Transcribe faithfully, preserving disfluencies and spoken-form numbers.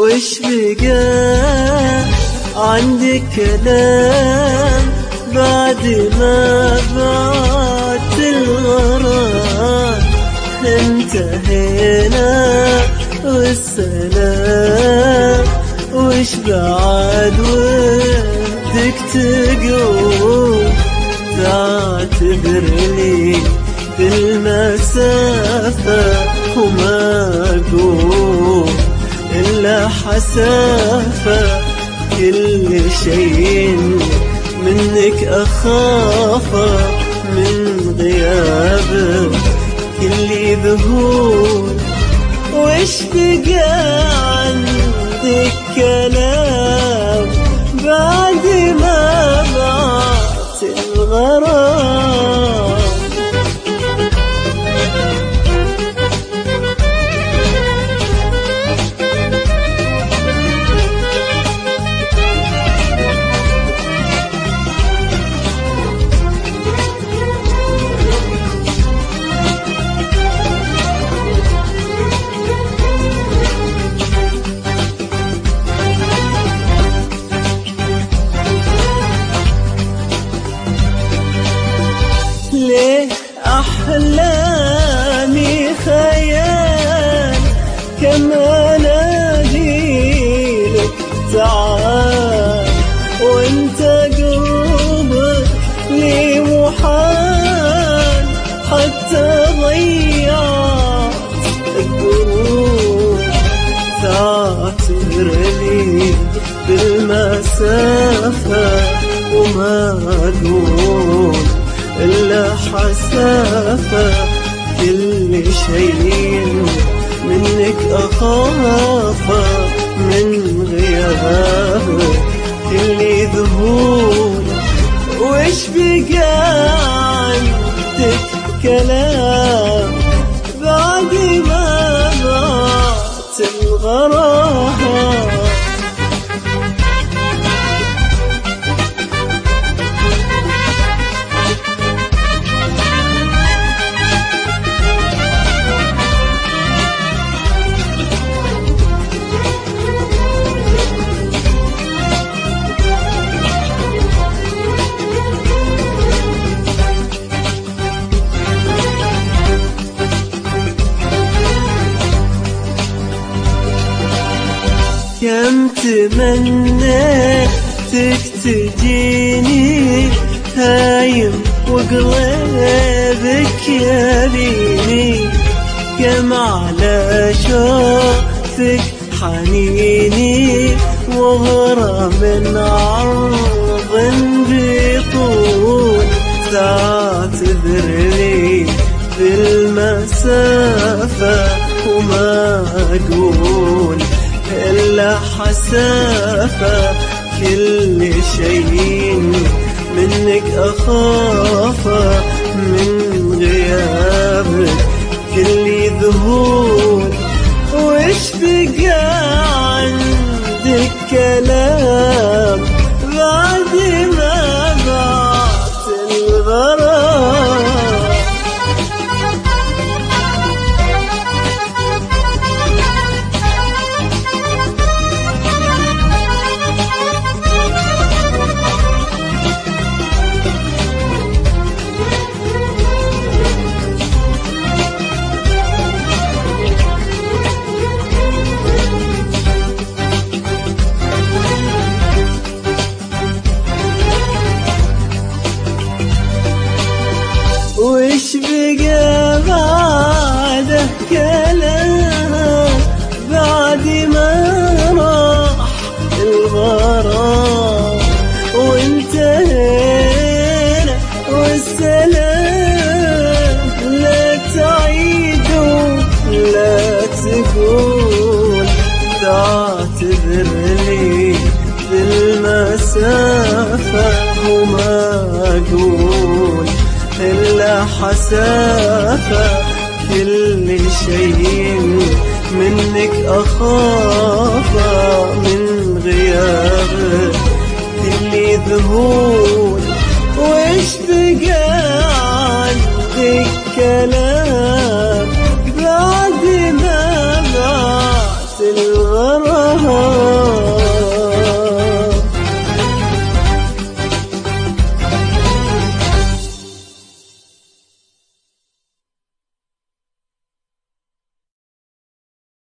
وش بقى عندك كلام بعد ما بعت الغرام؟ انتهينا والسلام، وش بعد ودك تقول؟ تعتذر لي بالمسافة وما أقول إلا حسافة. كل شيء منك أخافه من غيابك، كل ذهول. وش بقى عندك كلام بعد ما بعت الغرام؟ ليه أحلامي خيال كم أناديلك تعال، وانت قلبك لي محال. حتى ضيعت الدروب، تعتذر لي بالمسافة وما أقول إلا حسافة. كل شيء منك أخافه من غيابك، كل ذهول. وش بقى عندك كلام بعد ما بعت الغرام؟ كم تمنيتك تجيني هايم وقلبك يبيني، كم على شوفك حنيني وغرى من عرض بطول. تعتذر لي بالمسافة وما أقول إلا حسافة. كل شيء منك أخافه من غيابك، كل ذهول. وش بقى عندك كلام بعد ما بعت الغرام؟ وش بقى بعده كلام بعد ما راح الغرام؟ وانتهينا والسلام، لا تعيد لا تقول. تعتذر لي بالمسافة وما أقول إلا حسافة. كل شيء منك أخافه من غيابك، كل ذهول. وش بقى عندك كلام بعد ما بعت الغرام؟ آه